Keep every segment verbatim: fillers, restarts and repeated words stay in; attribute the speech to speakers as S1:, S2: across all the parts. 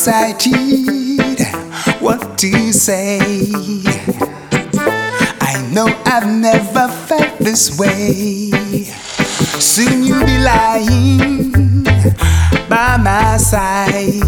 S1: excited. What do you say? I know I've never felt this way. Soon you'll be lying by my side,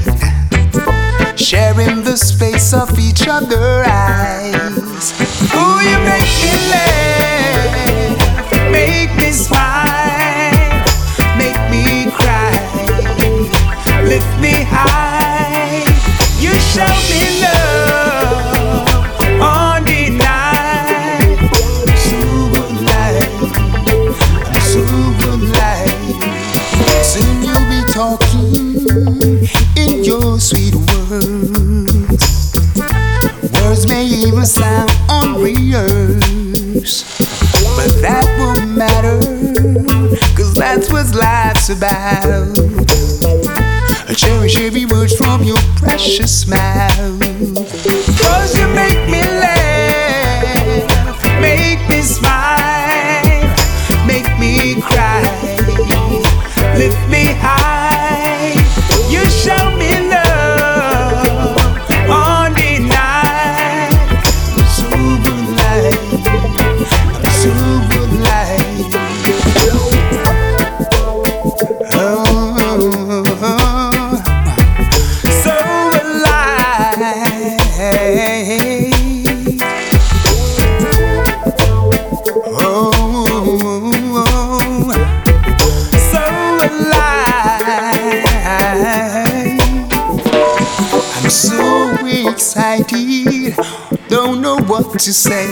S1: sharing the space of each other's eyes. Oh, you make me laugh, make me smile, make me cry, lift me high. You show me love on the night. So good life, so good life. Soon you'll be talking in your sweet words. Words may even sound unrehearsed, but that won't matter, 'cause that's what life's about. Cherish every word from your precious smile. 'Cause you make me laugh, make me smile, make me cry, lift me high. You show me love on the night. So good life, so good life. Oh, so alive. Oh, so alive. I'm so excited, don't know what to say.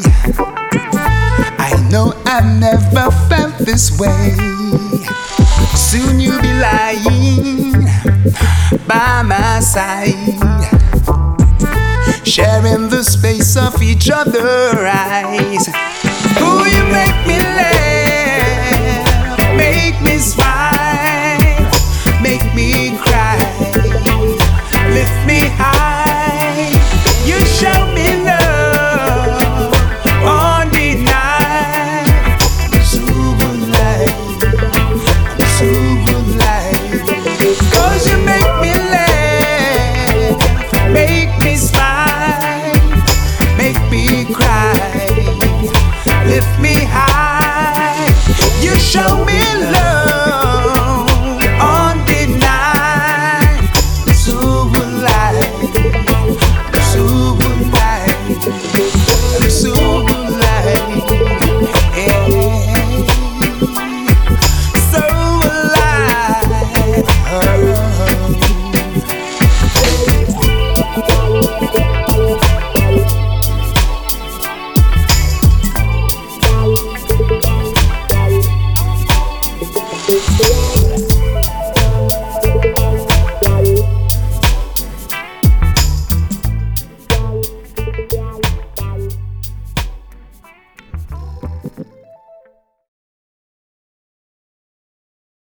S1: I know I've never felt this way. Soon you'll be lying by my side, sharing the space of each other's eyes.